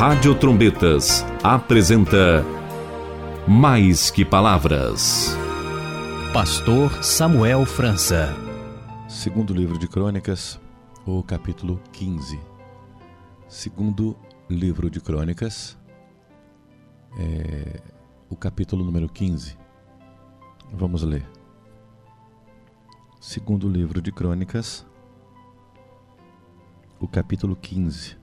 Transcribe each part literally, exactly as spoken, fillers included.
Rádio Trombetas apresenta Mais que Palavras. Pastor Samuel França. Segundo livro de Crônicas, o capítulo quinze. Segundo livro de Crônicas, é, o capítulo número quinze. Vamos ler. Segundo livro de Crônicas, o capítulo quinze.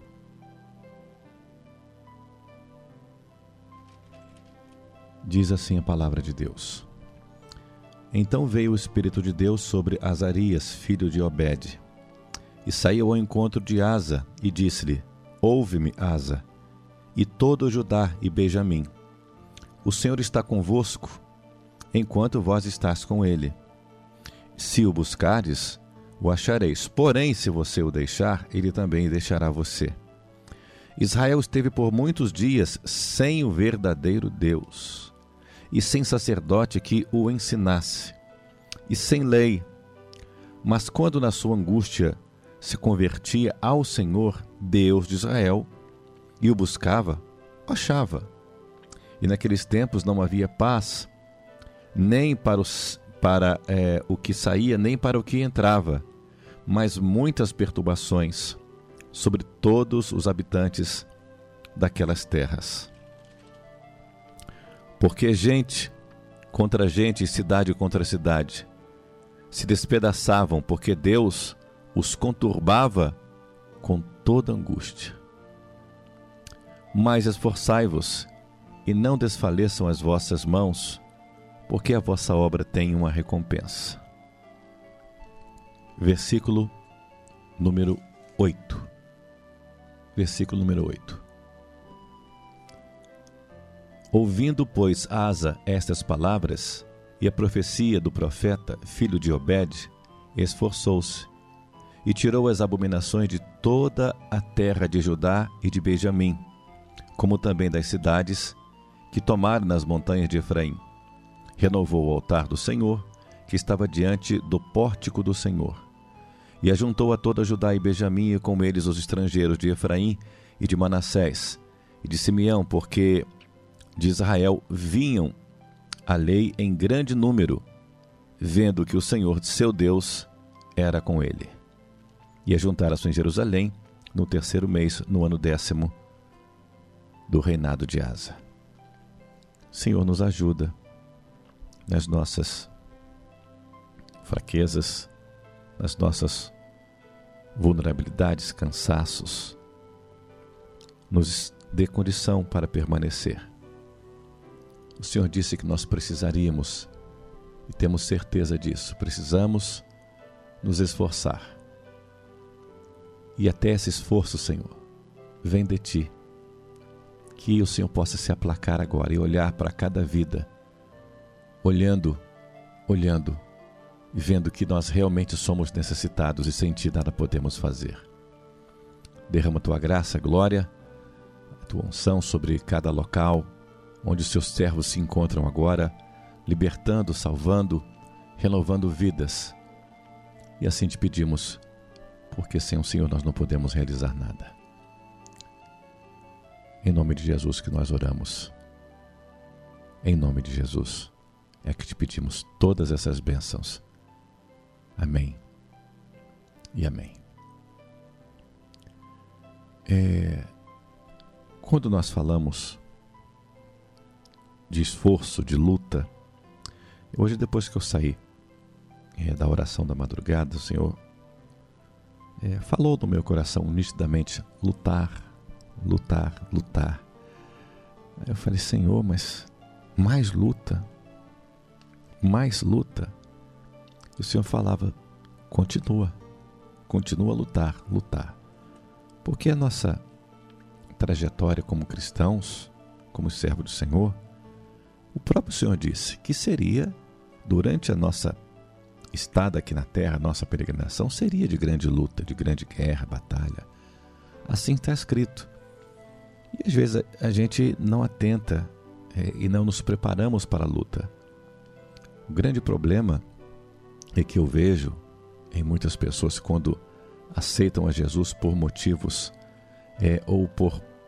Diz assim a palavra de Deus. Então veio o Espírito de Deus sobre Azarias, filho de Obed, e saiu ao encontro de Asa, e disse-lhe: Ouve-me, Asa, e todo o Judá e Benjamim. O Senhor está convosco, enquanto vós estás com ele. Se o buscares, o achareis. Porém, se você o deixar, ele também deixará você. Israel esteve por muitos dias sem o verdadeiro Deus, e sem sacerdote que o ensinasse, e sem lei. Mas quando na sua angústia se convertia ao Senhor, Deus de Israel, e o buscava, o achava. E naqueles tempos não havia paz, nem para, os, para é, o que saía, nem para o que entrava, mas muitas perturbações sobre todos os habitantes daquelas terras. Porque gente contra gente e cidade contra cidade se despedaçavam, porque Deus os conturbava com toda angústia. Mas esforçai-vos e não desfaleçam as vossas mãos, porque a vossa obra tem uma recompensa. Versículo número oito. Versículo número oito. Ouvindo, pois, Asa estas palavras e a profecia do profeta, filho de Obed, esforçou-se e tirou as abominações de toda a terra de Judá e de Benjamim, como também das cidades que tomaram nas montanhas de Efraim. Renovou o altar do Senhor, que estava diante do pórtico do Senhor, e ajuntou a toda Judá e Benjamim, e com eles os estrangeiros de Efraim e de Manassés e de Simeão, porque de Israel vinham a lei em grande número, vendo que o Senhor, seu Deus, era com ele. E ajuntaram-se em Jerusalém no terceiro mês, no ano décimo do reinado de Asa. Senhor, nos ajuda nas nossas fraquezas, nas nossas vulnerabilidades, cansaços. Nos dê condição para permanecer. O Senhor disse que nós precisaríamos, e temos certeza disso, precisamos nos esforçar. E até esse esforço, Senhor, vem de Ti. Que o Senhor possa se aplacar agora e olhar para cada vida, olhando, olhando, e vendo que nós realmente somos necessitados e sem Ti nada podemos fazer. Derrama Tua graça, glória, a Tua unção sobre cada local, onde os Teus servos se encontram agora, libertando, salvando, renovando vidas. E assim Te pedimos, porque sem o Senhor nós não podemos realizar nada. Em nome de Jesus que nós oramos. Em nome de Jesus é que Te pedimos todas essas bênçãos. Amém e amém. É, quando nós falamos de esforço, de luta, hoje, depois que eu saí é, da oração da madrugada, o Senhor é, falou no meu coração nitidamente: lutar, lutar, lutar. Aí eu falei: Senhor, mas mais luta, mais luta. E o Senhor falava: continua, continua a lutar, lutar. Porque a nossa trajetória como cristãos, como servo do Senhor, o próprio Senhor disse que seria, durante a nossa estada aqui na terra, a nossa peregrinação, seria de grande luta, de grande guerra, batalha. Assim está escrito. E às vezes a, a gente não atenta é, e não nos preparamos para a luta. O grande problema é que eu vejo em muitas pessoas, quando aceitam a Jesus por motivos é, ou por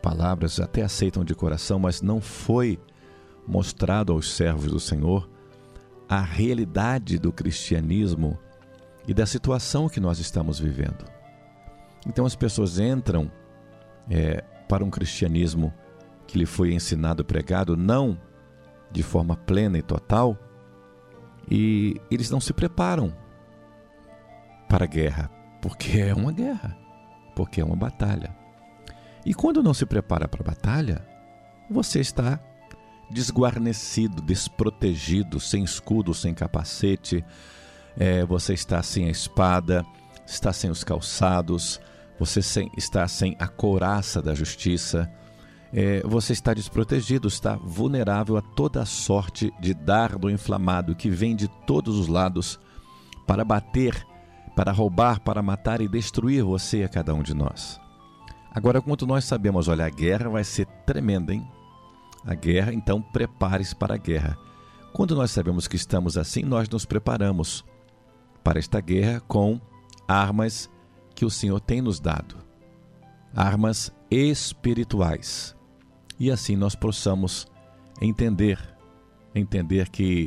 palavras até aceitam de coração, mas não foi mostrado aos servos do Senhor a realidade do cristianismo e da situação que nós estamos vivendo. Então as pessoas entram é, para um cristianismo que lhe foi ensinado, pregado, não de forma plena e total, e eles não se preparam para a guerra, porque é uma guerra, porque é uma batalha. E quando não se prepara para a batalha, você está desguarnecido, desprotegido, sem escudo, sem capacete, é, você está sem a espada, está sem os calçados, você sem, está sem a couraça da justiça, é, você está desprotegido, está vulnerável a toda a sorte de dardo inflamado que vem de todos os lados para bater, para roubar, para matar e destruir você e a cada um de nós. Agora, quando nós sabemos, olha, a guerra vai ser tremenda, hein? A guerra, então prepare-se para a guerra. Quando nós sabemos que estamos assim, nós nos preparamos para esta guerra com armas que o Senhor tem nos dado. Armas espirituais. E assim nós possamos entender, entender que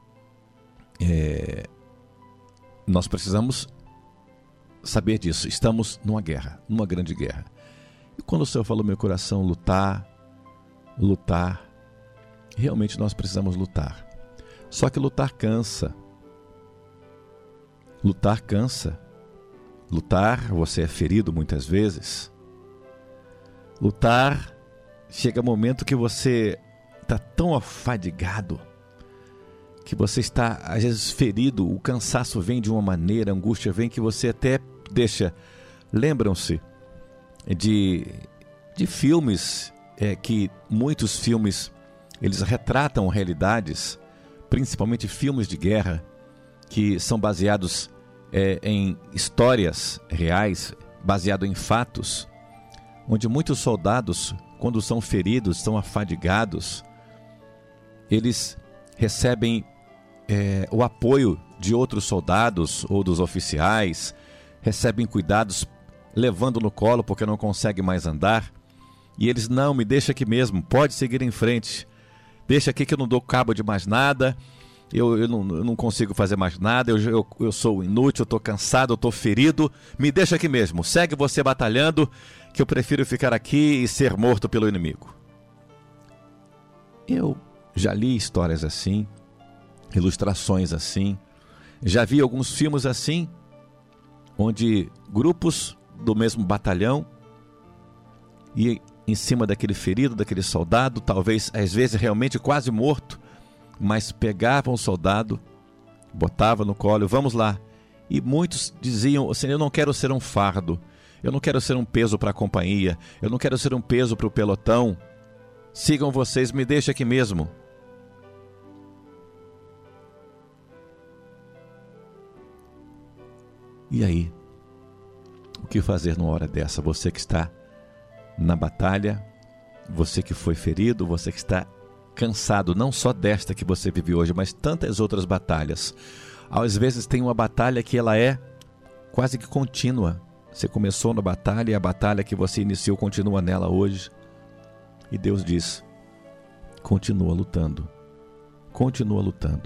é, nós precisamos saber disso. Estamos numa guerra, numa grande guerra. E quando o Senhor falou no meu coração, lutar, lutar, realmente nós precisamos lutar. Só que lutar cansa. Lutar cansa. Lutar, você é ferido muitas vezes. Lutar, chega um momento que você está tão afadigado, que você está, às vezes, ferido, o cansaço vem de uma maneira, a angústia vem que você até deixa. Lembram-se de, de filmes, é, que muitos filmes, eles retratam realidades, principalmente filmes de guerra, que são baseados é, em histórias reais, baseado em fatos, onde muitos soldados, quando são feridos, estão afadigados, eles recebem é, o apoio de outros soldados ou dos oficiais, recebem cuidados, levando no colo porque não consegue mais andar, e eles, não, me deixa aqui mesmo, pode seguir em frente, deixa aqui que eu não dou cabo de mais nada, eu, eu, não, eu não consigo fazer mais nada, eu, eu, eu sou inútil, eu estou cansado, eu estou ferido, me deixa aqui mesmo, segue você batalhando, que eu prefiro ficar aqui e ser morto pelo inimigo. Eu já li histórias assim, ilustrações assim, já vi alguns filmes assim, onde grupos do mesmo batalhão e em cima daquele ferido, daquele soldado, talvez às vezes realmente quase morto, mas pegavam o soldado, botavam no colo, vamos lá. E muitos diziam assim, eu não quero ser um fardo, eu não quero ser um peso para a companhia, eu não quero ser um peso para o pelotão, sigam vocês, me deixa aqui mesmo. E aí? O que fazer numa hora dessa? Você que está na batalha, você que foi ferido, você que está cansado, não só desta que você vive hoje, mas tantas outras batalhas. Às vezes tem uma batalha que ela é quase que contínua. Você começou na batalha e a batalha que você iniciou continua nela hoje. E Deus diz, continua lutando, continua lutando.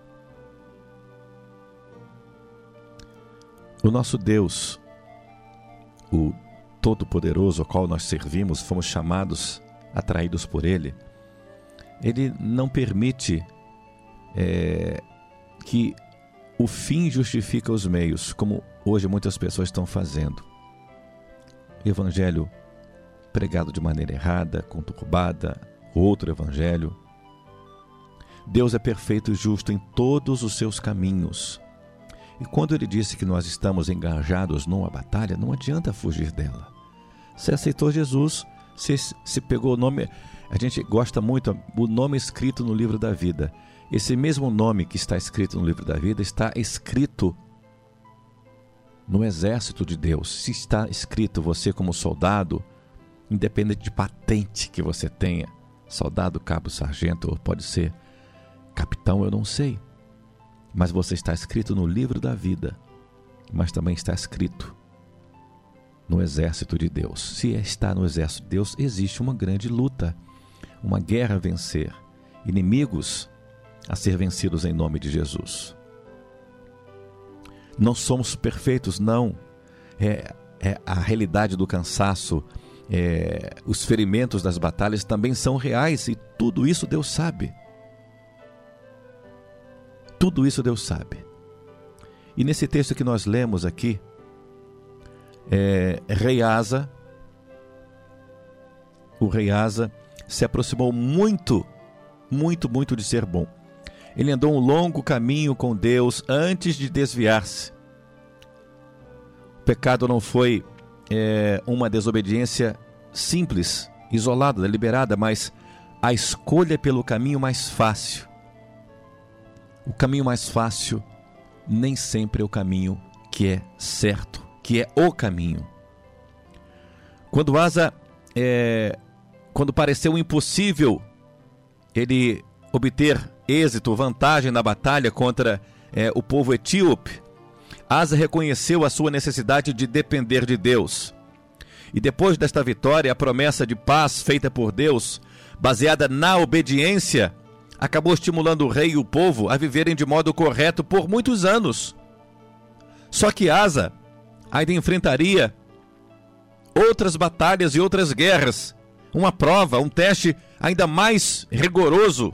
O nosso Deus, o Todo-Poderoso, ao qual nós servimos, fomos chamados, atraídos por Ele, Ele não permite é, que o fim justifique os meios, como hoje muitas pessoas estão fazendo. Evangelho pregado de maneira errada, conturbada, outro evangelho. Deus é perfeito e justo em todos os seus caminhos. E quando Ele disse que nós estamos engajados numa batalha, não adianta fugir dela. Você aceitou Jesus, você se pegou o nome, a gente gosta muito, o nome escrito no livro da vida. Esse mesmo nome que está escrito no livro da vida está escrito no exército de Deus. Se está escrito você como soldado, independente de patente que você tenha, soldado, cabo, sargento, ou pode ser capitão, eu não sei. Mas você está escrito no livro da vida, mas também está escrito no exército de Deus. Se está no exército de Deus, existe uma grande luta, uma guerra a vencer, inimigos a ser vencidos em nome de Jesus. Não somos perfeitos, não. É, é a realidade do cansaço, é, os ferimentos das batalhas também são reais, e tudo isso Deus sabe. Tudo isso Deus sabe. E nesse texto que nós lemos aqui, é, rei Asa, o rei Asa se aproximou muito, muito, muito de ser bom. Ele andou um longo caminho com Deus antes de desviar-se. O pecado não foi é, uma desobediência simples, isolada, deliberada, mas a escolha pelo caminho mais fácil. O caminho mais fácil nem sempre é o caminho que é certo, que é o caminho. Quando Asa, é, quando pareceu impossível ele obter êxito, vantagem na batalha contra é, o povo etíope, Asa reconheceu a sua necessidade de depender de Deus. E depois desta vitória, a promessa de paz feita por Deus, baseada na obediência, acabou estimulando o rei e o povo a viverem de modo correto por muitos anos. Só que Asa ainda enfrentaria outras batalhas e outras guerras, uma prova, um teste ainda mais rigoroso.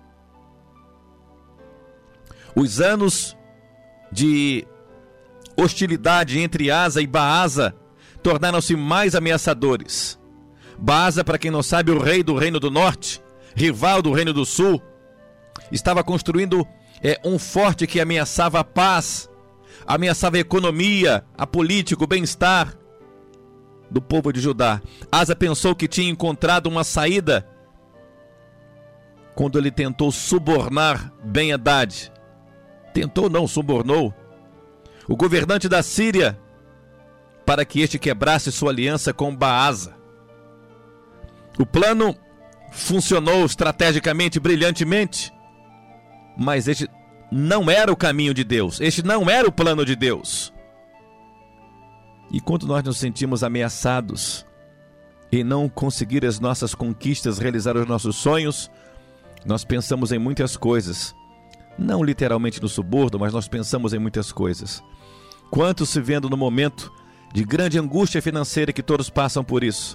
Os anos de hostilidade entre Asa e Baasa tornaram-se mais ameaçadores. Baasa, para quem não sabe, o rei do Reino do Norte, rival do Reino do Sul, estava construindo é, um forte que ameaçava a paz, ameaçava a economia, a política, o bem-estar do povo de Judá. Asa pensou que tinha encontrado uma saída quando ele tentou subornar Ben-Hadad. Tentou não, subornou o governante da Síria para que este quebrasse sua aliança com Baasa. O plano funcionou estrategicamente, brilhantemente, mas este não era o caminho de Deus, este não era o plano de Deus. E quando nós nos sentimos ameaçados em não conseguir as nossas conquistas, realizar os nossos sonhos, nós pensamos em muitas coisas. Não literalmente no suborno, mas nós pensamos em muitas coisas. Quantos se vendo no momento de grande angústia financeira que todos passam por isso,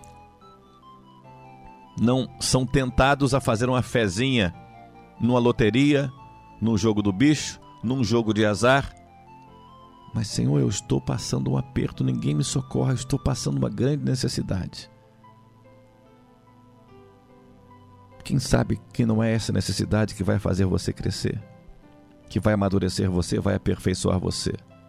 não são tentados a fazer uma fezinha numa loteria, num jogo do bicho, num jogo de azar? Mas, Senhor, eu estou passando um aperto, ninguém me socorre, eu estou passando uma grande necessidade. Quem sabe que não é essa necessidade que vai fazer você crescer, que vai amadurecer você, vai aperfeiçoar você.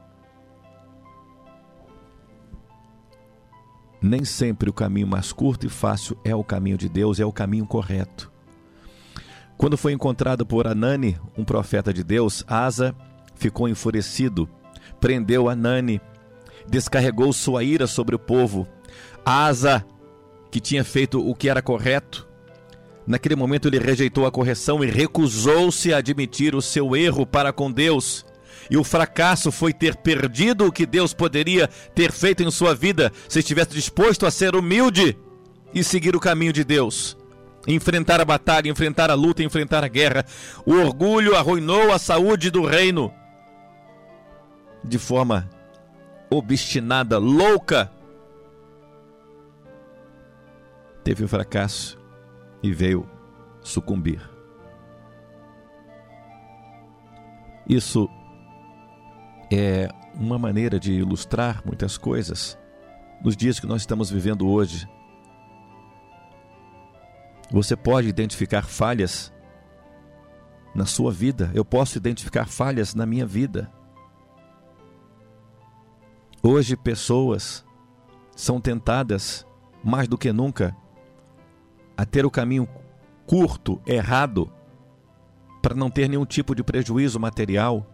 Nem sempre o caminho mais curto e fácil é o caminho de Deus, é o caminho correto. Quando foi encontrado por Anani, um profeta de Deus, Asa ficou enfurecido, prendeu Anani, descarregou sua ira sobre o povo. Asa, que tinha feito o que era correto, naquele momento ele rejeitou a correção e recusou-se a admitir o seu erro para com Deus. E o fracasso foi ter perdido o que Deus poderia ter feito em sua vida se estivesse disposto a ser humilde e seguir o caminho de Deus. Enfrentar a batalha, enfrentar a luta, enfrentar a guerra. O orgulho arruinou a saúde do reino. De forma obstinada, louca, teve o fracasso e veio sucumbir. Isso é uma maneira de ilustrar muitas coisas nos dias que nós estamos vivendo hoje. Você pode identificar falhas na sua vida, eu posso identificar falhas na minha vida. Hoje pessoas são tentadas, mais do que nunca, a ter o caminho curto, errado, para não ter nenhum tipo de prejuízo material.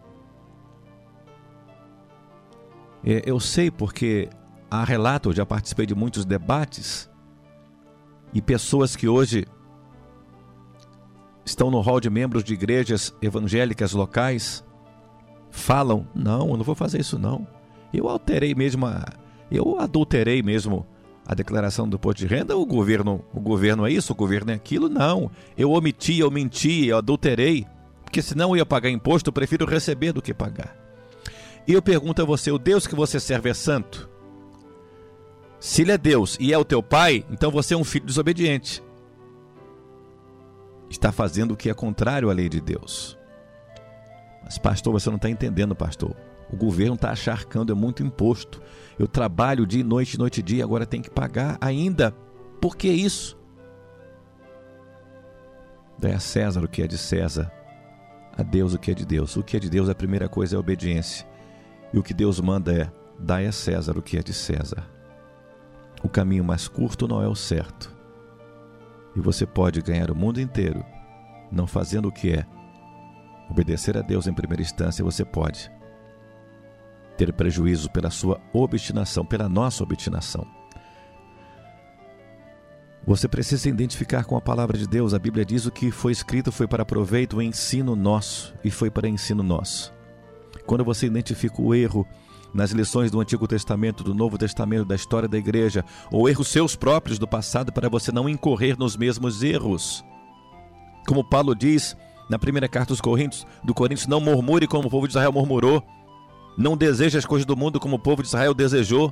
Eu sei porque há relatos, eu já participei de muitos debates, e pessoas que hoje estão no hall de membros de igrejas evangélicas locais falam: não, eu não vou fazer isso não. Eu alterei mesmo, a, Eu adulterei mesmo a declaração do imposto de renda, o governo, o governo é isso, o governo é aquilo? Não. Eu omiti, eu menti, eu adulterei, porque senão eu ia pagar imposto, eu prefiro receber do que pagar. E eu pergunto a você, o Deus que você serve é santo? Se ele é Deus e é o teu pai, então você é um filho desobediente. Está fazendo o que é contrário à lei de Deus. Mas pastor, você não está entendendo, pastor. O governo está acharcando, é muito imposto. Eu trabalho dia e noite, noite e dia, agora tem que pagar ainda. Por que isso? Dai a César o que é de César, a Deus o que é de Deus. O que é de Deus, a primeira coisa é a obediência. E o que Deus manda é, dai a César o que é de César. O caminho mais curto não é o certo. E você pode ganhar o mundo inteiro, não fazendo o que é obedecer a Deus em primeira instância. Você pode ter prejuízo pela sua obstinação, pela nossa obstinação. Você precisa se identificar com a palavra de Deus. A Bíblia diz: o que foi escrito foi para proveito, o ensino nosso, e foi para ensino nosso. Quando você identifica o erro nas lições do Antigo Testamento, do Novo Testamento, da história da igreja, ou erros seus próprios do passado, para você não incorrer nos mesmos erros. Como Paulo diz na primeira carta dos Coríntios, do Coríntios, não murmure como o povo de Israel murmurou. Não deseje as coisas do mundo como o povo de Israel desejou.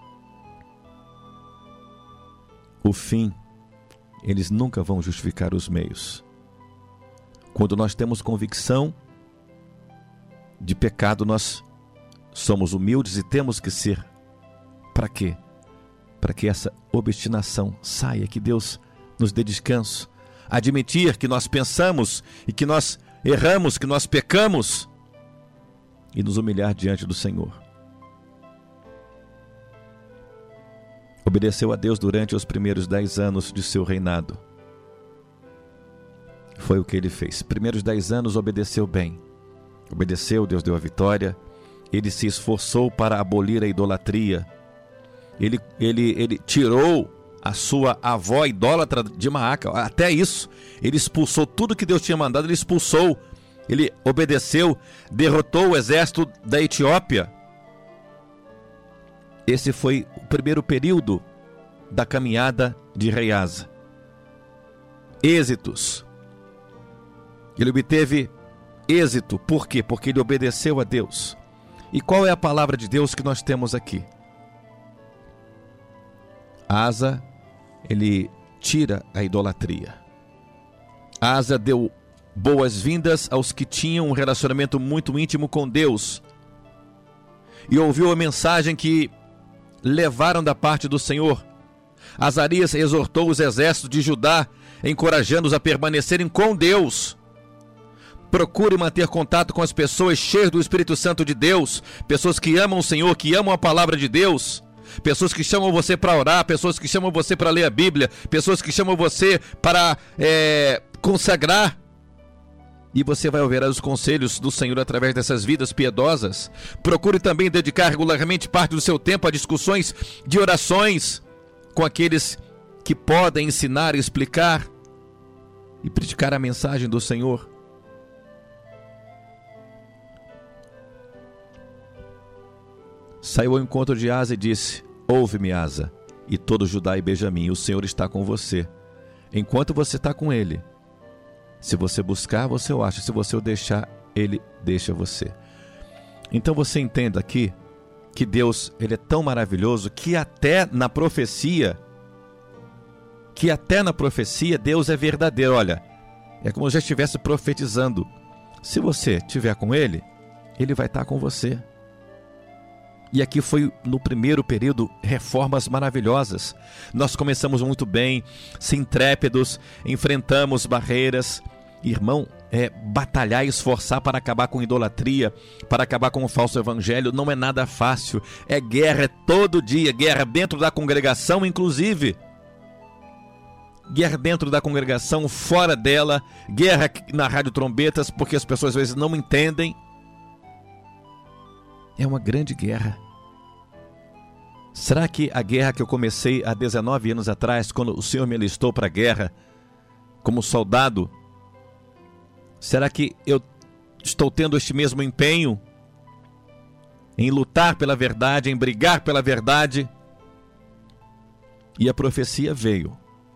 O fim, eles nunca vão justificar os meios. Quando nós temos convicção de pecado, nós somos humildes e temos que ser. Para quê? Para que essa obstinação saia, que Deus nos dê descanso. Admitir que nós pensamos e que nós erramos, que nós pecamos, e nos humilhar diante do Senhor. Obedeceu a Deus durante os primeiros dez anos de seu reinado. Foi o que ele fez. Primeiros dez anos obedeceu bem. Obedeceu, Deus deu a vitória. Ele se esforçou para abolir a idolatria. Ele, ele, ele tirou a sua avó idólatra de Maaca. Até isso, ele expulsou tudo que Deus tinha mandado, ele expulsou. Ele obedeceu, derrotou o exército da Etiópia. Esse foi o primeiro período da caminhada de rei Asa. Êxitos. Ele obteve êxito. Por quê? Porque ele obedeceu a Deus. E qual é a palavra de Deus que nós temos aqui? Asa, ele tira a idolatria. Asa deu boas-vindas aos que tinham um relacionamento muito íntimo com Deus e ouviu a mensagem que levaram da parte do Senhor. Azarias exortou os exércitos de Judá, encorajando-os a permanecerem com Deus. Procure manter contato com as pessoas cheias do Espírito Santo de Deus, pessoas que amam o Senhor, que amam a palavra de Deus, pessoas que chamam você para orar, pessoas que chamam você para ler a Bíblia, pessoas que chamam você para é, consagrar. E você vai ouvir os conselhos do Senhor através dessas vidas piedosas. Procure também dedicar regularmente parte do seu tempo a discussões de orações com aqueles que podem ensinar, explicar e predicar a mensagem do Senhor. Saiu ao encontro de Asa e disse: ouve-me, Asa, e todo Judá e Benjamim, o Senhor está com você. Enquanto você está com ele, se você buscar, você o acha. Se você o deixar, ele deixa você. Então você entenda aqui que Deus, ele é tão maravilhoso que até na profecia, que até na profecia Deus é verdadeiro. Olha, é como se já estivesse profetizando. Se você estiver com ele, ele vai estar com você. E aqui foi no primeiro período reformas maravilhosas. Nós começamos muito bem, se intrépidos, enfrentamos barreiras. Irmão, é batalhar e esforçar para acabar com idolatria, para acabar com o falso evangelho, não é nada fácil. É guerra, é todo dia, guerra dentro da congregação, inclusive. Guerra dentro da congregação, fora dela, guerra na Rádio Trombetas, porque as pessoas às vezes não entendem. É uma grande guerra. Será que a guerra que eu comecei há dezenove anos atrás, quando o Senhor me alistou para a guerra, como soldado, será que eu estou tendo este mesmo empenho? em lutar pela verdade, em brigar pela verdade. E a profecia veio,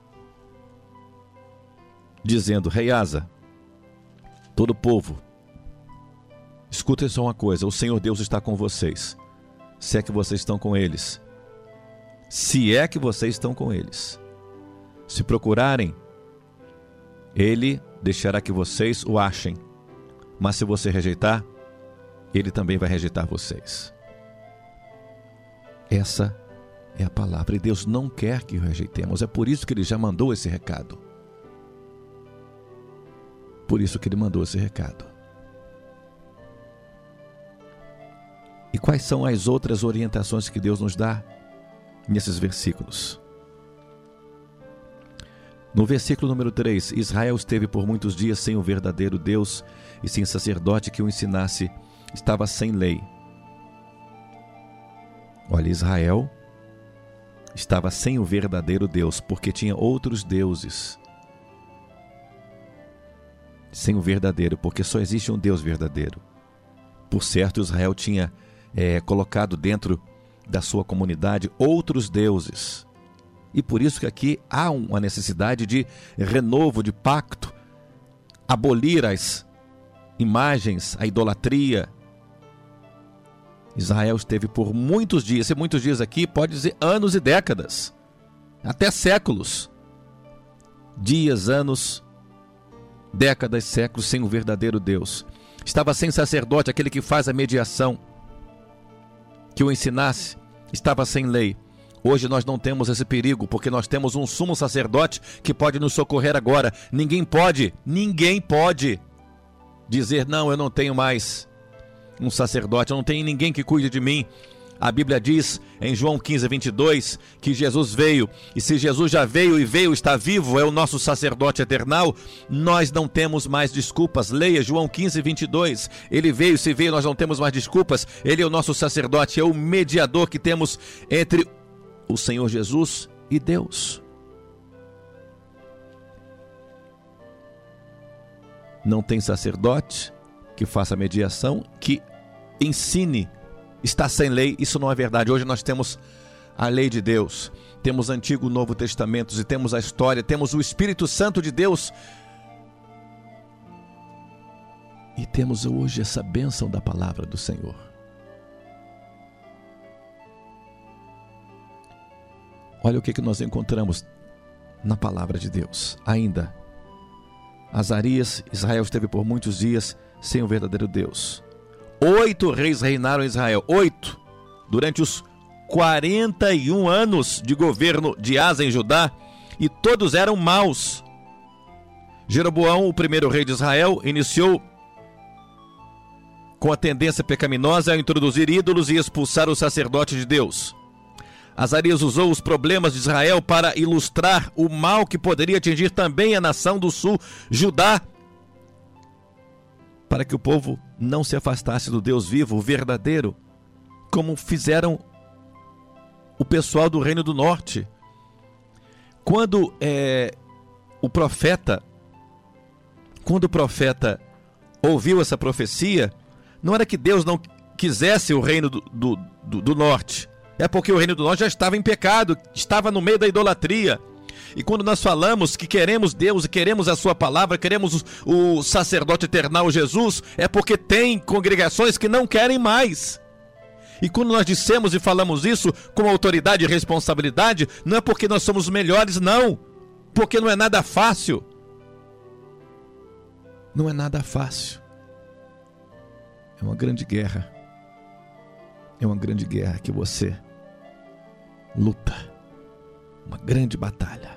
dizendo: Rei Asa, todo o povo, escutem só uma coisa, o Senhor Deus está com vocês, se é que vocês estão com eles. Se é que vocês estão com eles. Se procurarem, Ele deixará que vocês o achem. Mas se você rejeitar, Ele também vai rejeitar vocês. Essa é a palavra. E Deus não quer que o rejeitemos. É por isso que Ele já mandou esse recado. Por isso que Ele mandou esse recado. E quais são as outras orientações que Deus nos dá nesses versículos? No versículo número três, Israel esteve por muitos dias sem o verdadeiro Deus e sem sacerdote que o ensinasse, estava sem lei. Olha, Israel estava sem o verdadeiro Deus, porque tinha outros deuses. Sem o verdadeiro, porque só existe um Deus verdadeiro. Por certo, Israel tinha é, colocado dentro da sua comunidade outros deuses. E por isso que aqui há uma necessidade de renovo, de pacto, abolir as imagens, a idolatria. Israel esteve por muitos dias, e muitos dias aqui pode dizer anos e décadas, até séculos. Dias, anos, décadas, séculos sem o verdadeiro Deus. Estava sem sacerdote, aquele que faz a mediação, que o ensinasse, estava sem lei. Hoje nós não temos esse perigo, porque nós temos um sumo sacerdote que pode nos socorrer agora. Ninguém pode, ninguém pode dizer: não, eu não tenho mais um sacerdote, eu não tenho ninguém que cuide de mim. A Bíblia diz em João quinze, vinte e dois, que Jesus veio, e se Jesus já veio e veio, está vivo, é o nosso sacerdote eternal, nós não temos mais desculpas. Leia João quinze, vinte e dois, ele veio, se veio, nós não temos mais desculpas. Ele é o nosso sacerdote, é o mediador que temos entre o Senhor Jesus e Deus. Não tem sacerdote que faça mediação, que ensine. Está sem lei, isso não é verdade. Hoje nós temos a lei de Deus, temos Antigo e Novo Testamentos, e temos a história, temos o Espírito Santo de Deus, e temos hoje essa bênção da palavra do Senhor. Olha o que, que nós encontramos na palavra de Deus. Ainda, Azarias, Israel esteve por muitos dias sem o verdadeiro Deus. Oito reis reinaram em Israel, oito, durante os quarenta e um anos de governo de Asa em Judá, e todos eram maus. Jeroboão, o primeiro rei de Israel, iniciou com a tendência pecaminosa a introduzir ídolos e expulsar os sacerdotes de Deus. Azarias usou os problemas de Israel para ilustrar o mal que poderia atingir também a nação do sul, Judá, para que o povo não se afastasse do Deus vivo, o verdadeiro, como fizeram o pessoal do Reino do Norte. Quando é, o profeta, quando o profeta ouviu essa profecia, não era que Deus não quisesse o Reino do, do, do, do Norte, é porque o Reino do Norte já estava em pecado, estava no meio da idolatria. E quando nós falamos que queremos Deus e queremos a sua palavra, queremos o, o sacerdote eternal Jesus, é porque tem congregações que não querem mais. E quando nós dissemos e falamos isso com autoridade e responsabilidade, não é porque nós somos melhores, não. Porque não é nada fácil. Não é nada fácil. É uma grande guerra. É uma grande guerra que você luta. Uma grande batalha.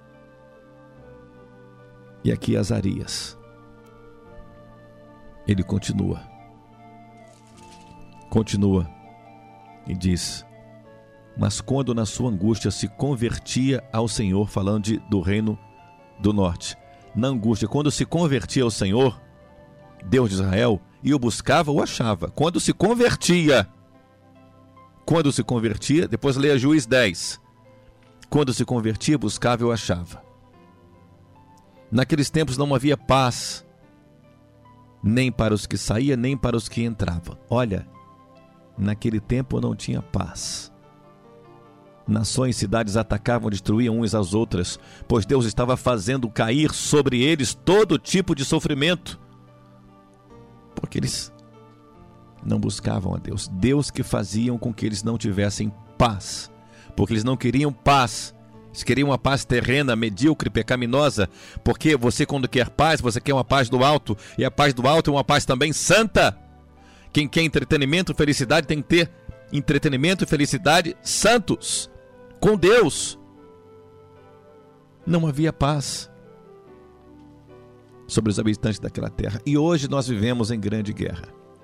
E aqui Azarias, ele continua. Continua e diz: mas quando na sua angústia se convertia ao Senhor, falando de, do reino do norte, na angústia, quando se convertia ao Senhor, Deus de Israel, e o buscava, o achava. Quando se convertia, quando se convertia, depois leia Juiz dez, quando se convertia, buscava e o achava. Naqueles tempos não havia paz, nem para os que saíam, nem para os que entravam. Olha, naquele tempo não tinha paz. Nações e cidades atacavam e destruíam uns às outras, pois Deus estava fazendo cair sobre eles todo tipo de sofrimento, porque eles não buscavam a Deus. Deus que faziam com que eles não tivessem paz, porque eles não queriam paz. Eles queriam uma paz terrena, medíocre, pecaminosa, porque você, quando quer paz, você quer uma paz do alto, e a paz do alto é uma paz também santa. Quem quer entretenimento e felicidade tem que ter entretenimento e felicidade santos, com Deus. Não havia paz sobre os habitantes daquela terra, e hoje nós vivemos em grande guerra.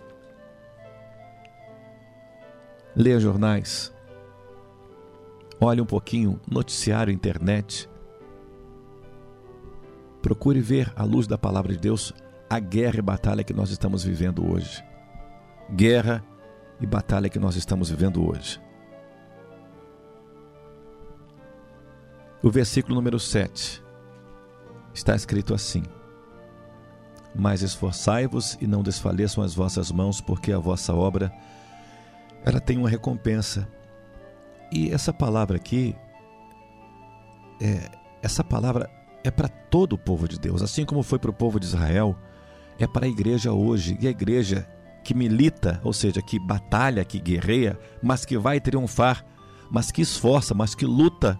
Leia jornais, olhe um pouquinho noticiário, internet, procure ver à luz da palavra de Deus a guerra e batalha que nós estamos vivendo hoje. Guerra e batalha que nós estamos vivendo hoje. O versículo número sete está escrito assim: mas esforçai-vos e não desfaleçam as vossas mãos, porque a vossa obra, ela tem uma recompensa. E essa palavra aqui, é, essa palavra é para todo o povo de Deus, assim como foi para o povo de Israel, é para a igreja hoje. E a igreja que milita, ou seja, que batalha, que guerreia, mas que vai triunfar, mas que esforça, mas que luta.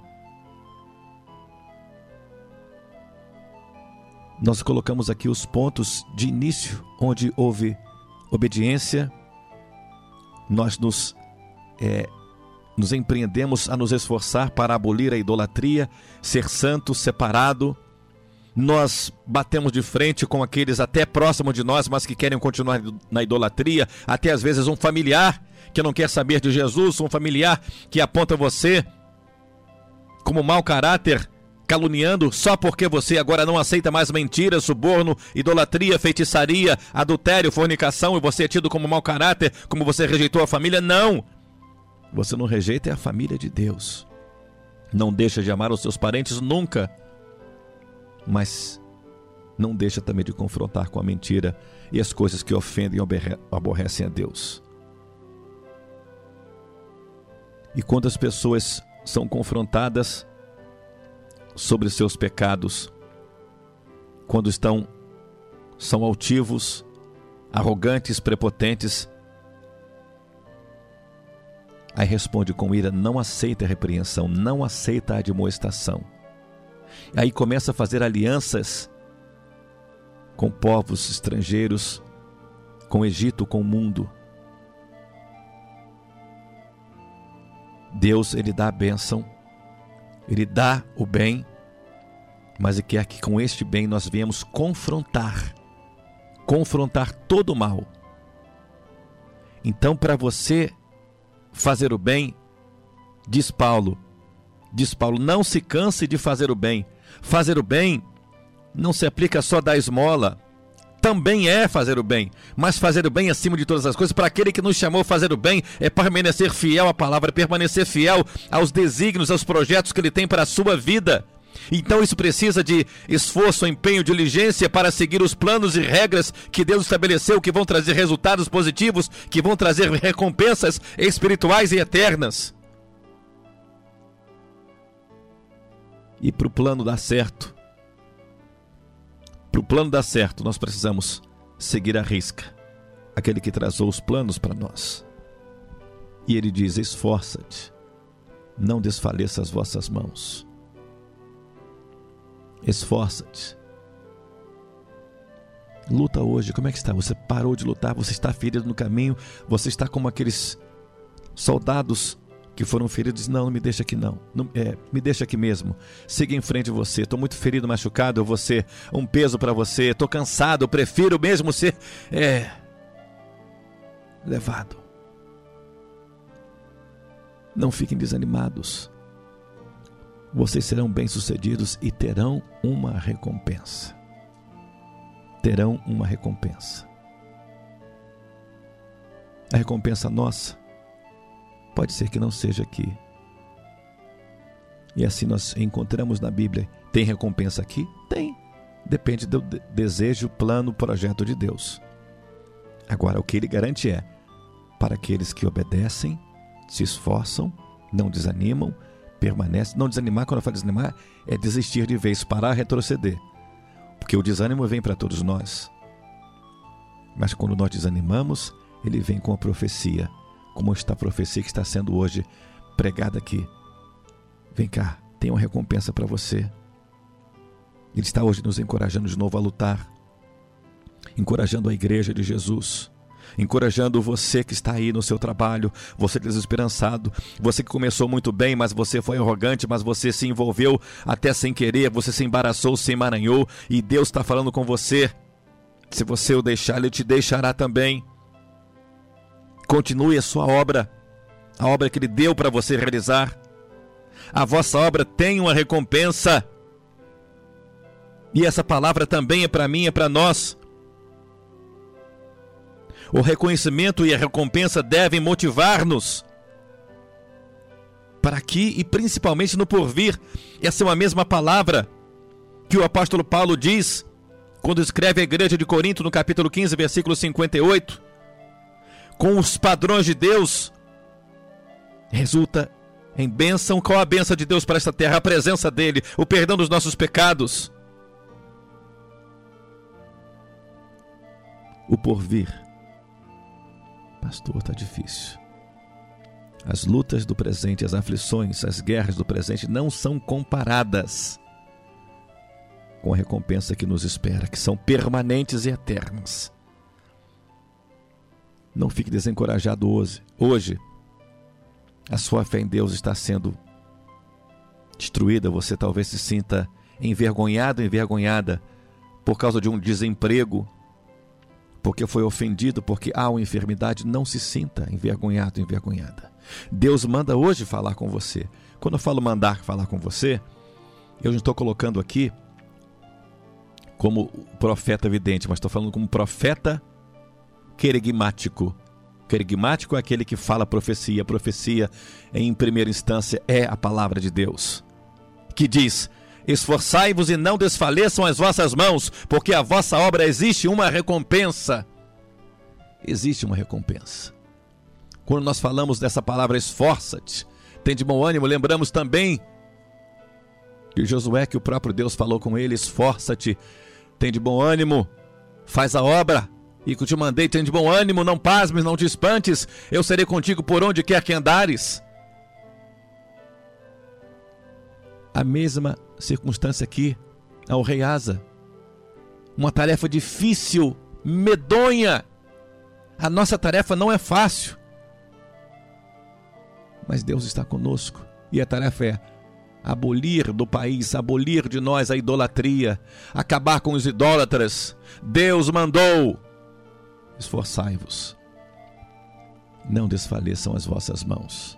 Nós colocamos aqui os pontos de início, onde houve obediência, nós nos, é, nos empreendemos a nos esforçar para abolir a idolatria, ser santo, separado. Nós batemos de frente com aqueles até próximos de nós, mas que querem continuar na idolatria, até às vezes um familiar que não quer saber de Jesus, um familiar que aponta você como mau caráter, caluniando só porque você agora não aceita mais mentira, suborno, idolatria, feitiçaria, adultério, fornicação, e você é tido como mau caráter, como você rejeitou a família. Não! Você não rejeita, é a família de Deus. Não deixa de amar os seus parentes nunca, mas não deixa também de confrontar com a mentira e as coisas que ofendem e aborrecem a Deus. E quando as pessoas são confrontadas sobre seus pecados, quando estão são altivos, arrogantes, prepotentes, aí responde com ira, não aceita a repreensão, não aceita a admoestação. Aí começa a fazer alianças com povos estrangeiros, com o Egito, com o mundo. Deus, Ele dá a bênção, Ele dá o bem, mas Ele quer que com este bem nós venhamos confrontar, confrontar todo o mal. Então, para você fazer o bem, diz Paulo, diz Paulo, não se canse de fazer o bem. Fazer o bem não se aplica só a dar esmola, também é fazer o bem, mas fazer o bem acima de todas as coisas, para aquele que nos chamou a fazer o bem, é permanecer fiel à palavra, permanecer fiel aos desígnios, aos projetos que Ele tem para a sua vida. Então isso precisa de esforço, empenho, diligência para seguir os planos e regras que Deus estabeleceu, que vão trazer resultados positivos, que vão trazer recompensas espirituais e eternas. E para o plano dar certo, para o plano dar certo, nós precisamos seguir a risca aquele que traçou os planos para nós. E Ele diz, esforça-te, não desfaleça as vossas mãos. Esforça-te. Luta hoje, como é que está? Você parou de lutar, você está ferido no caminho, você está como aqueles soldados que foram feridos. Não, não me deixa aqui não, não é, me deixa aqui mesmo, siga em frente você, estou muito ferido, machucado, eu vou ser um peso para você, estou cansado, eu prefiro mesmo ser é, levado. Não fiquem desanimados, vocês serão bem-sucedidos e terão uma recompensa, terão uma recompensa. A recompensa nossa pode ser que não seja aqui. E assim nós encontramos na Bíblia. Tem recompensa aqui? Tem. Depende do desejo, plano, projeto de Deus. Agora, o que Ele garante é para aqueles que obedecem, se esforçam, não desanimam, permanecem. Não desanimar, quando eu falo desanimar, é desistir de vez, parar, retroceder. Porque o desânimo vem para todos nós. Mas quando nós desanimamos, ele vem com a profecia, como esta profecia que está sendo hoje pregada aqui. Vem cá, tem uma recompensa para você. Ele está hoje nos encorajando de novo a lutar, encorajando a igreja de Jesus, encorajando você que está aí no seu trabalho, você desesperançado, você que começou muito bem, mas você foi arrogante, mas você se envolveu até sem querer, você se embaraçou, se emaranhou, e Deus está falando com você. Se você o deixar, Ele te deixará também. Continue a sua obra, a obra que Ele deu para você realizar. A vossa obra tem uma recompensa. E essa palavra também é para mim, é para nós. O reconhecimento e a recompensa devem motivar-nos para aqui e principalmente no porvir. Essa é uma mesma palavra que o apóstolo Paulo diz quando escreve à igreja de Corinto, no capítulo quinze, versículo cinquenta e oito. Com os padrões de Deus, resulta em bênção. Qual a bênção de Deus para esta terra? A presença dele, o perdão dos nossos pecados. O porvir. Pastor, está difícil. As lutas do presente, as aflições, as guerras do presente não são comparadas com a recompensa que nos espera, que são permanentes e eternas. Não fique desencorajado hoje. Hoje, a sua fé em Deus está sendo destruída. Você talvez se sinta envergonhado, envergonhada por causa de um desemprego, porque foi ofendido, porque há uma enfermidade. Não se sinta envergonhado, envergonhada. Deus manda hoje falar com você. Quando eu falo mandar falar com você, eu não estou colocando aqui como profeta vidente, mas estou falando como profeta querigmático. Querigmático é aquele que fala profecia. A profecia, em primeira instância, é a palavra de Deus, que diz: esforçai-vos e não desfaleçam as vossas mãos, porque a vossa obra existe uma recompensa. Existe uma recompensa. Quando nós falamos dessa palavra esforça-te, tem de bom ânimo, lembramos também de Josué, que o próprio Deus falou com ele: esforça-te, tem de bom ânimo, faz a obra, e que eu te mandei, tem de bom ânimo, não pasmes, não te espantes, eu serei contigo por onde quer que andares. A mesma circunstância aqui ao rei Asa. Uma tarefa difícil, medonha. A nossa tarefa não é fácil, mas Deus está conosco, e a tarefa é abolir do país, abolir de nós a idolatria, acabar com os idólatras. Deus mandou: esforçai-vos, não desfaleçam as vossas mãos.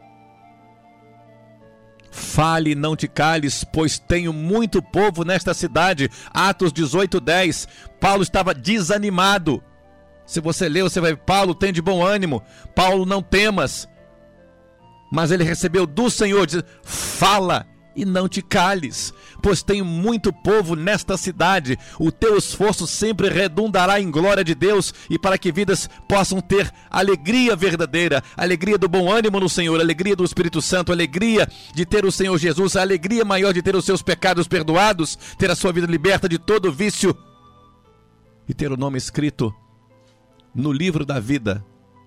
Fale, não te cales, pois tenho muito povo nesta cidade. Atos dezoito, dez. Paulo estava desanimado. Se você ler, você vai ver: Paulo, tem de bom ânimo, Paulo, não temas. Mas ele recebeu do Senhor, diz: fala e não te cales, pois tenho muito povo nesta cidade. O teu esforço sempre redundará em glória de Deus, e para que vidas possam ter alegria verdadeira, alegria do bom ânimo no Senhor, alegria do Espírito Santo, alegria de ter o Senhor Jesus, a alegria maior de ter os seus pecados perdoados, ter a sua vida liberta de todo vício e ter o nome escrito no livro da vida.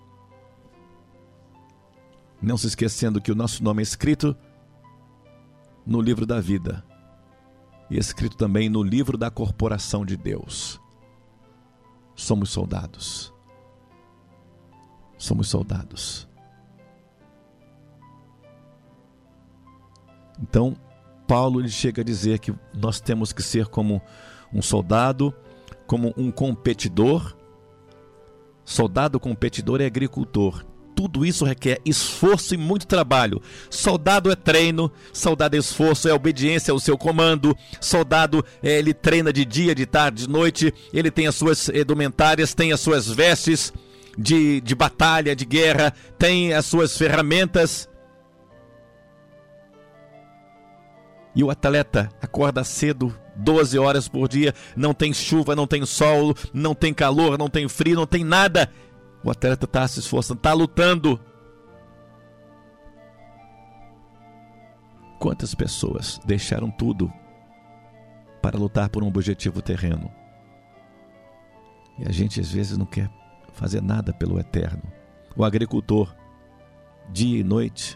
Não se esquecendo que o nosso nome é escrito no livro da vida e escrito também no livro da corporação de Deus. Somos soldados. Somos soldados. Então, Paulo ele chega a dizer que nós temos que ser como um soldado, como um competidor. Soldado, competidor e agricultor. Tudo isso requer esforço e muito trabalho. Soldado é treino, soldado é esforço, é obediência ao seu comando. Soldado, é, ele treina de dia, de tarde, de noite. Ele tem as suas indumentárias, tem as suas vestes de, de batalha, de guerra, tem as suas ferramentas. E o atleta acorda cedo, doze horas por dia, não tem chuva, não tem sol, não tem calor, não tem frio, não tem nada. O atleta está se esforçando, está lutando. Quantas pessoas deixaram tudo para lutar por um objetivo terreno? E a gente às vezes não quer fazer nada pelo eterno. O agricultor, dia e noite.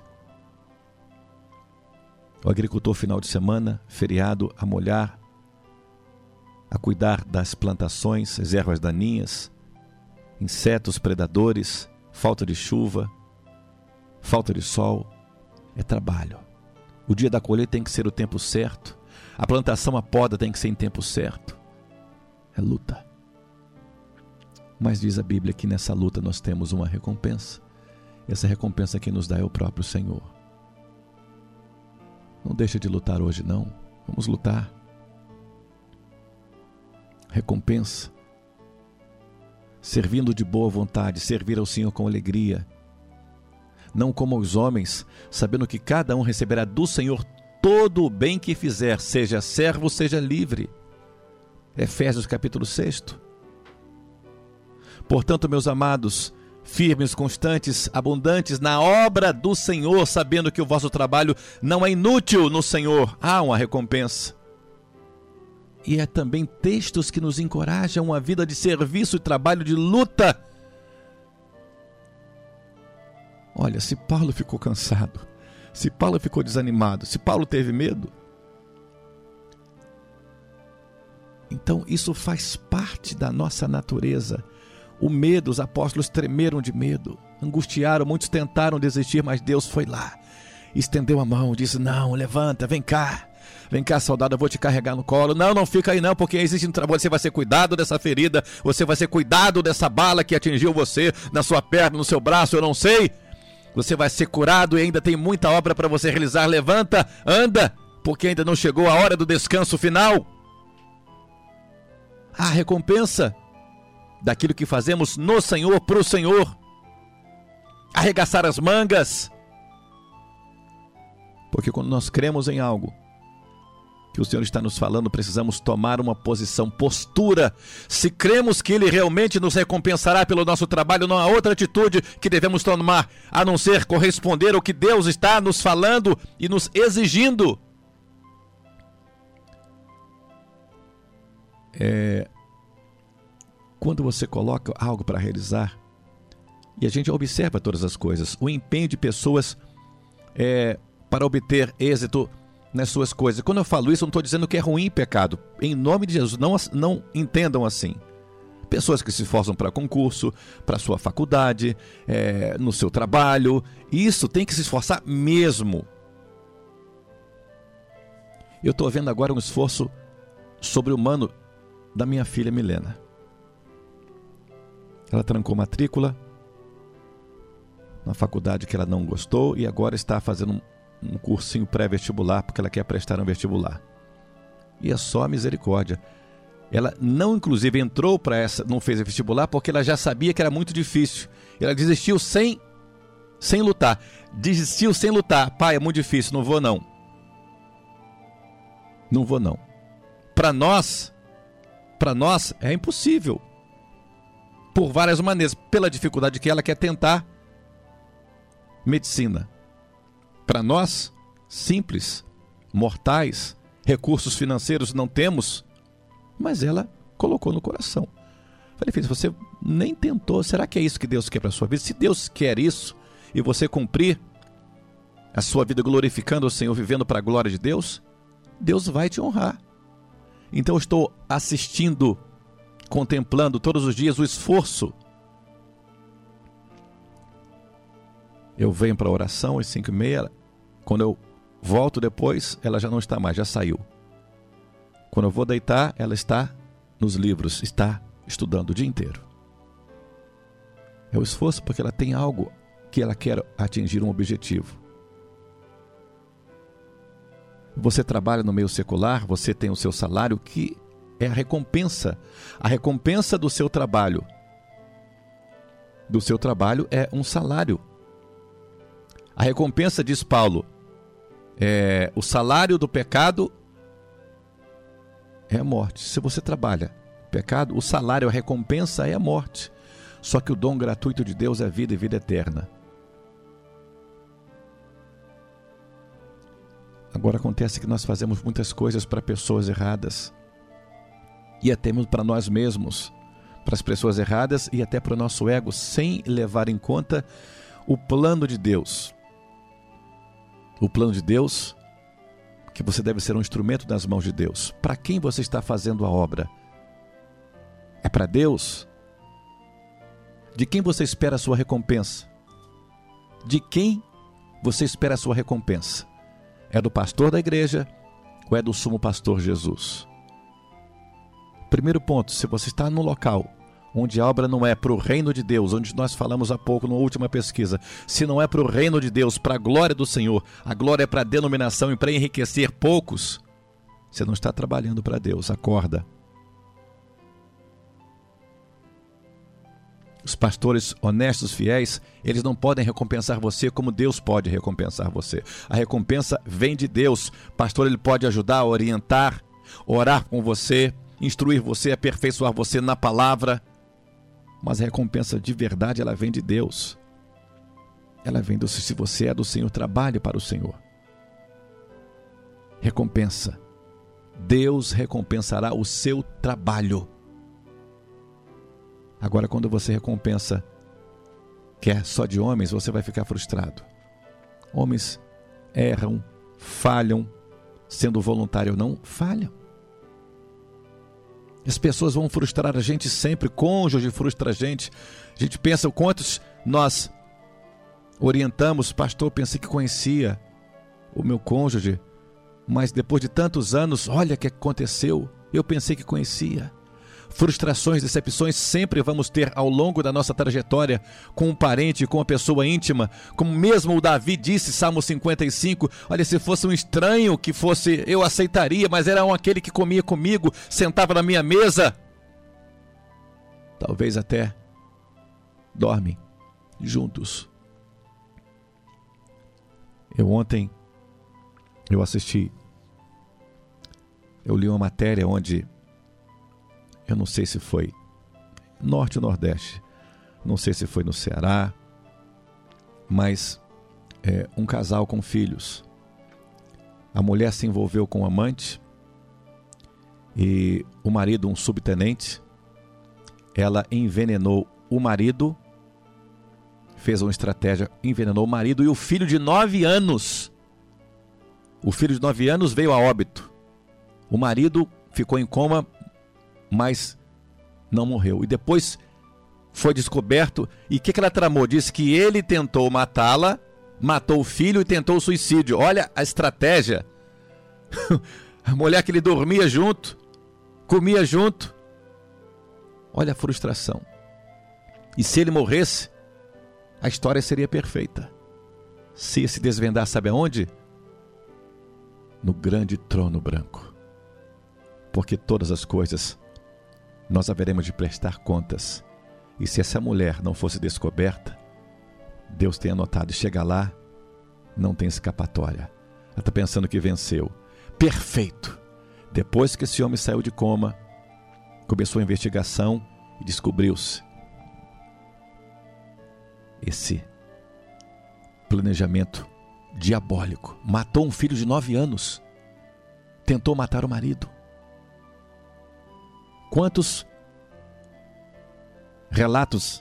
O agricultor, final de semana, feriado, a molhar, a cuidar das plantações, as ervas daninhas, insetos predadores, falta de chuva, falta de sol. É trabalho. O dia da colheita tem que ser o tempo certo. A plantação, a poda tem que ser em tempo certo. É luta. Mas diz a Bíblia que nessa luta nós temos uma recompensa. Essa recompensa que nos dá é o próprio Senhor. Não deixa de lutar hoje, não. Vamos lutar. Recompensa. Servindo de boa vontade, servir ao Senhor com alegria. Não como os homens, sabendo que cada um receberá do Senhor todo o bem que fizer, seja servo, seja livre. Efésios capítulo seis. Portanto, meus amados, firmes, constantes, abundantes na obra do Senhor, sabendo que o vosso trabalho não é inútil no Senhor, há uma recompensa. E é também textos que nos encorajam a vida de serviço e trabalho de luta. Olha, se Paulo ficou cansado, se Paulo ficou desanimado, se Paulo teve medo, então isso faz parte da nossa natureza. O medo, os apóstolos tremeram de medo, angustiaram, muitos tentaram desistir, mas Deus foi lá, estendeu a mão, disse: não, levanta, vem cá, vem cá, soldado, eu vou te carregar no colo. Não, não fica aí não, porque existe um trabalho, você vai ser cuidado dessa ferida, você vai ser cuidado dessa bala que atingiu você, na sua perna, no seu braço, eu não sei. Você vai ser curado e ainda tem muita obra para você realizar. Levanta, anda, porque ainda não chegou a hora do descanso final. A recompensa daquilo que fazemos no Senhor, para o Senhor. Arregaçar as mangas. Porque quando nós cremos em algo que o Senhor está nos falando, precisamos tomar uma posição, postura. Se cremos que Ele realmente nos recompensará pelo nosso trabalho, não há outra atitude que devemos tomar, a não ser corresponder ao que Deus está nos falando e nos exigindo. É... Quando você coloca algo para realizar, e a gente observa todas as coisas, o empenho de pessoas é, para obter êxito nas suas coisas. Quando eu falo isso, eu não estou dizendo que é ruim pecado. Em nome de Jesus, não, não entendam assim. Pessoas que se esforçam para concurso, para sua faculdade, é, no seu trabalho, isso tem que se esforçar mesmo. Eu estou vendo agora um esforço sobre-humano da minha filha Milena. Ela trancou matrícula na faculdade que ela não gostou e agora está fazendo um, um cursinho pré-vestibular porque ela quer prestar um vestibular. E é só misericórdia. Ela não, inclusive, entrou para essa, não fez o vestibular porque ela já sabia que era muito difícil. Ela desistiu sem, sem lutar. Desistiu sem lutar. Pai, é muito difícil, não vou não. Não vou não. Para nós, para nós é impossível. Por várias maneiras, pela dificuldade que ela quer tentar medicina. Para nós, simples, mortais, recursos financeiros não temos, mas ela colocou no coração. Falei, filho, você nem tentou, será que é isso que Deus quer para a sua vida? Se Deus quer isso e você cumprir a sua vida glorificando o Senhor, vivendo para a glória de Deus, Deus vai te honrar. Então eu estou assistindo, contemplando todos os dias o esforço. Eu venho para a oração às cinco e meia, quando eu volto depois, ela já não está mais, já saiu. Quando eu vou deitar, ela está nos livros, está estudando o dia inteiro. É o esforço porque ela tem algo que ela quer atingir, um objetivo. Você trabalha no meio secular, você tem o seu salário, que é a recompensa. A recompensa do seu trabalho. Do seu trabalho é um salário. A recompensa, diz Paulo, é o salário do pecado é a morte. Se você trabalha pecado, o salário, a recompensa é a morte. Só que o dom gratuito de Deus é vida e vida eterna. Agora acontece que nós fazemos muitas coisas para pessoas erradas. E até mesmo para nós mesmos. Para as pessoas erradas e até para o nosso ego, sem levar em conta o plano de Deus. O plano de Deus, que você deve ser um instrumento nas mãos de Deus. Para quem você está fazendo a obra? É para Deus? De quem você espera a sua recompensa? De quem você espera a sua recompensa? É do pastor da igreja ou é do sumo pastor Jesus? Primeiro ponto, se você está no local onde a obra não é para o reino de Deus, onde nós falamos há pouco na última pesquisa, se não é para o reino de Deus, para a glória do Senhor, a glória é para a denominação e para enriquecer poucos, você não está trabalhando para Deus, acorda. Os pastores honestos, fiéis, eles não podem recompensar você como Deus pode recompensar você. A recompensa vem de Deus. O pastor, ele pode ajudar, orientar, orar com você, instruir você, aperfeiçoar você na palavra. Mas a recompensa de verdade, ela vem de Deus. Ela vem do se você é do Senhor, trabalhe para o Senhor. Recompensa. Deus recompensará o seu trabalho. Agora, quando você recompensa que é só de homens, você vai ficar frustrado. Homens erram, falham, sendo voluntário ou não, falham. As pessoas vão frustrar a gente sempre, cônjuge frustra a gente. A gente pensa o quantos nós orientamos, pastor, pensei que conhecia o meu cônjuge, mas depois de tantos anos, olha o que aconteceu, eu pensei que conhecia. Frustrações, decepções sempre vamos ter ao longo da nossa trajetória com um parente, com uma pessoa íntima, como mesmo o Davi disse, Salmo cinquenta e cinco, olha, se fosse um estranho que fosse, eu aceitaria, mas era um aquele que comia comigo, sentava na minha mesa. Talvez até dormem juntos. Eu ontem, eu assisti, eu li uma matéria onde eu não sei se foi norte ou nordeste, não sei se foi no Ceará, mas é, um casal com filhos. A mulher se envolveu com o amante e o marido, um subtenente, ela envenenou o marido, fez uma estratégia, envenenou o marido e o filho de nove anos. O filho de nove anos veio a óbito. O marido ficou em coma, mas não morreu. E depois foi descoberto. E o que, que ela tramou? Disse que ele tentou matá-la, matou o filho e tentou o suicídio. Olha a estratégia. A mulher que ele dormia junto, comia junto. Olha a frustração. E se ele morresse, a história seria perfeita. Se se desvendar, sabe aonde? No grande trono branco. Porque todas as coisas nós haveremos de prestar contas. E se essa mulher não fosse descoberta, Deus tem anotado, chega lá, não tem escapatória. Ela está pensando que venceu. Perfeito! Depois que esse homem saiu de coma, começou a investigação e descobriu-se esse planejamento diabólico. Matou um filho de nove anos. Tentou matar o marido. Quantos relatos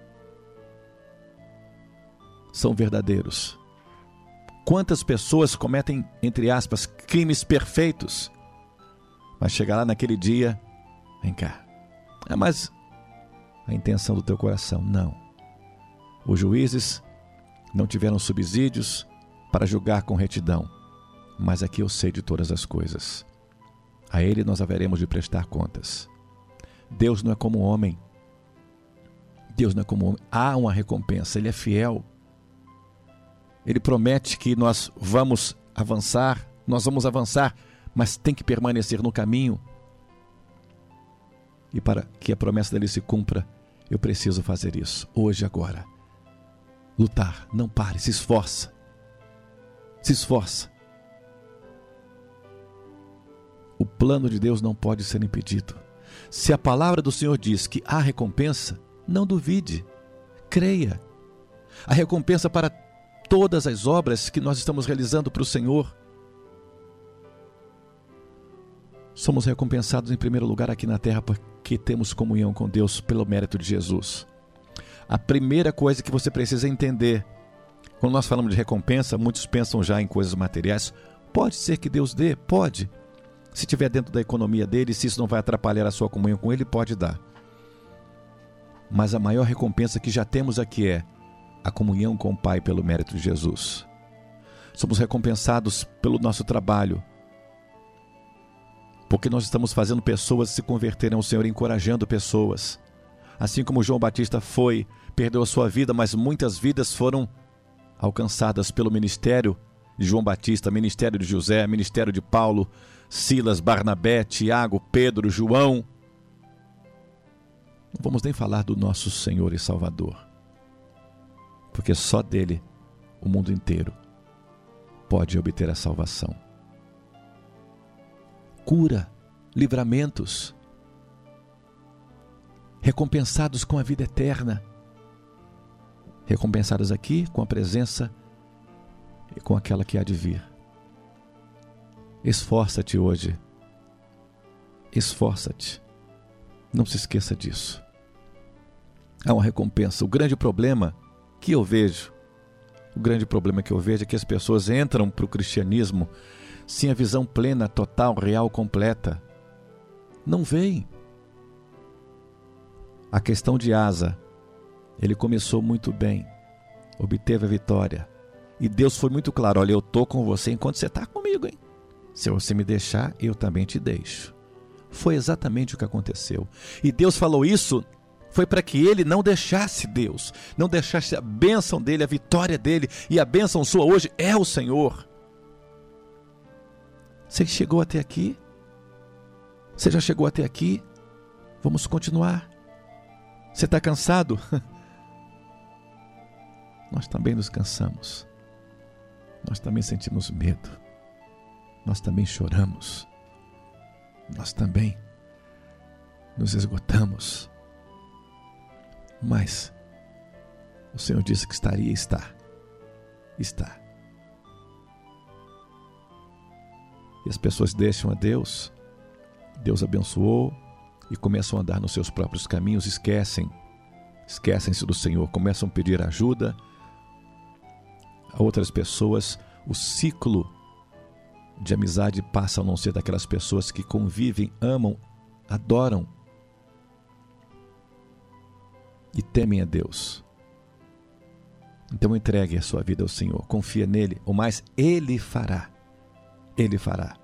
são verdadeiros? Quantas pessoas cometem, entre aspas, crimes perfeitos, mas chega lá naquele dia, vem cá, é mais a intenção do teu coração? Não. Os juízes não tiveram subsídios para julgar com retidão, mas aqui eu sei de todas as coisas. A ele nós haveremos de prestar contas. Deus não é como homem. Deus não é como homem. Há uma recompensa, ele é fiel. Ele promete que nós vamos avançar, nós vamos avançar, mas tem que permanecer no caminho. E para que a promessa dele se cumpra, eu preciso fazer isso, hoje, agora. Lutar, não pare, se esforça. Se esforça. O plano de Deus não pode ser impedido. Se a palavra do Senhor diz que há recompensa, Não duvide, creia. A recompensa para todas as obras que nós estamos realizando para o Senhor. Somos recompensados em primeiro lugar aqui na terra porque temos comunhão com Deus pelo mérito de Jesus. A primeira coisa que você precisa entender, quando nós falamos de recompensa, muitos pensam já em coisas materiais. Pode ser que Deus dê, pode. Se estiver dentro da economia dele, se isso não vai atrapalhar a sua comunhão com ele, pode dar. Mas a maior recompensa que já temos aqui é a comunhão com o Pai pelo mérito de Jesus. Somos recompensados pelo nosso trabalho, porque nós estamos fazendo pessoas se converterem ao Senhor, encorajando pessoas. Assim como João Batista foi, perdeu a sua vida, mas muitas vidas foram alcançadas pelo ministério de João Batista, ministério de José, ministério de Paulo, Silas, Barnabé, Tiago, Pedro, João. Não vamos nem falar do nosso Senhor e Salvador, porque só dele o mundo inteiro pode obter a salvação. Cura, livramentos, recompensados com a vida eterna, recompensados aqui com a presença e com aquela que há de vir. Esforça-te hoje, esforça-te, não se esqueça disso. Há uma recompensa. O grande problema que eu vejo, o grande problema que eu vejo é que as pessoas entram para o cristianismo sem a visão plena, total, real, completa. Não veem. A questão de Asa, ele começou muito bem, obteve a vitória. E Deus foi muito claro: olha, eu estou com você enquanto você está comigo, hein? Se você me deixar, eu também te deixo. Foi exatamente o que aconteceu. E Deus falou isso, foi para que ele não deixasse Deus, não deixasse a bênção dele, a vitória dele. E a bênção sua hoje é o Senhor. Você chegou até aqui? Você já chegou até aqui? Vamos continuar. Você está cansado? Nós também nos cansamos. Nós também sentimos medo. Nós também choramos. Nós também nos esgotamos. Mas o Senhor disse que estaria e está. Está. E as pessoas deixam a Deus, Deus abençoou, e começam a andar nos seus próprios caminhos, esquecem, esquecem-se do Senhor, começam a pedir ajuda a outras pessoas. O ciclo de amizade passa a não ser daquelas pessoas que convivem, amam, adoram e temem a Deus. Então entregue a sua vida ao Senhor, confia nele, o mais Ele fará. Ele fará.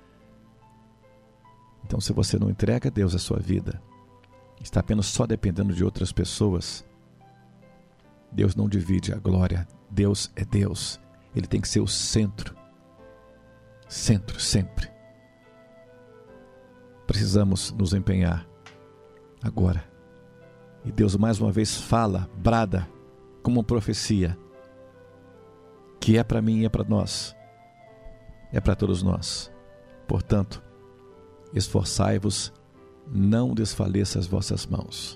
Então, se você não entrega a Deus a sua vida, está apenas só dependendo de outras pessoas, Deus não divide a glória. Deus é Deus. Ele tem que ser o centro. Centro, sempre. Precisamos nos empenhar agora. E Deus mais uma vez fala, brada, como uma profecia, que é para mim e é para nós. É para todos nós. Portanto, esforçai-vos, não desfaleça as vossas mãos.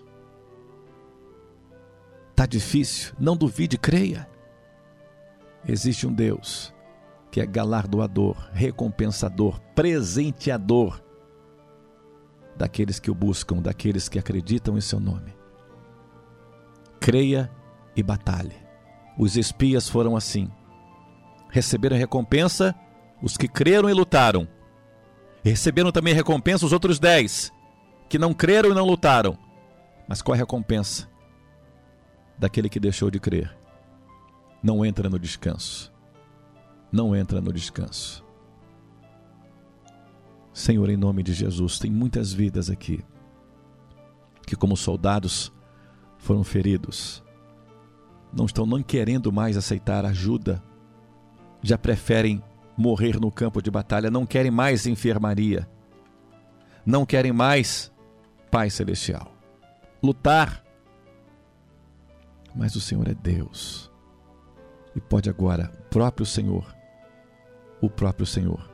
Está difícil? Não duvide, creia. Existe um Deus que é galardoador, recompensador, presenteador daqueles que o buscam, daqueles que acreditam em seu nome. Creia e batalhe. Os espias foram assim. Receberam recompensa os que creram e lutaram. E receberam também recompensa os outros dez, que não creram e não lutaram. Mas qual é a recompensa daquele que deixou de crer? Não entra no descanso. Não entra no descanso. Senhor, em nome de Jesus, tem muitas vidas aqui que, como soldados, foram feridos. Não estão não querendo mais aceitar ajuda. Já preferem morrer no campo de batalha, não querem mais enfermaria, não querem mais Pai Celestial, lutar. Mas o Senhor é Deus, e pode agora, o próprio Senhor, o próprio Senhor,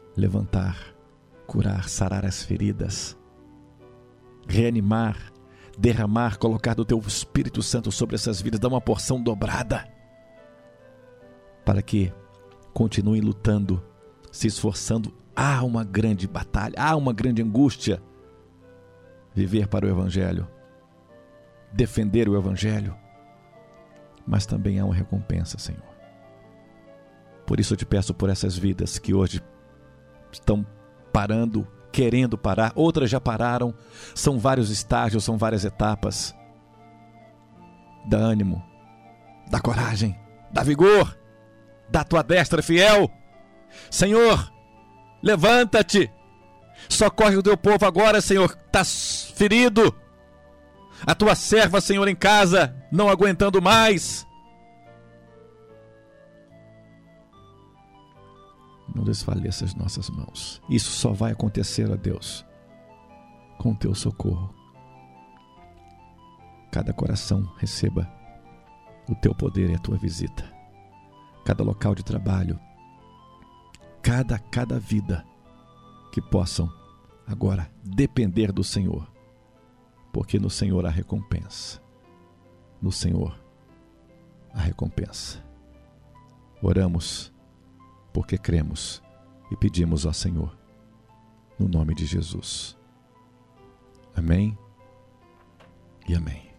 levantar, curar, sarar as feridas, reanimar, derramar, colocar do teu Espírito Santo sobre essas vidas, dar uma porção dobrada, para que continuem lutando, se esforçando. Há uma grande batalha, há uma grande angústia. Viver para o Evangelho, defender o Evangelho, mas também há uma recompensa, Senhor. Por isso eu te peço por essas vidas que hoje estão parando, querendo parar, outras já pararam, são vários estágios, são várias etapas. Dá ânimo, dá coragem, dá vigor, dá tua destra fiel. Senhor, levanta-te, socorre o teu povo agora, Senhor, está ferido. A tua serva, Senhor, em casa, não aguentando mais. Não desfaleça as nossas mãos. Isso só vai acontecer, ó Deus, com o teu socorro. Cada coração receba o teu poder e a tua visita. Cada local de trabalho, cada, cada vida, que possam agora depender do Senhor, porque no Senhor há recompensa. No Senhor há recompensa. Oramos porque cremos e pedimos ao Senhor, no nome de Jesus. Amém e amém.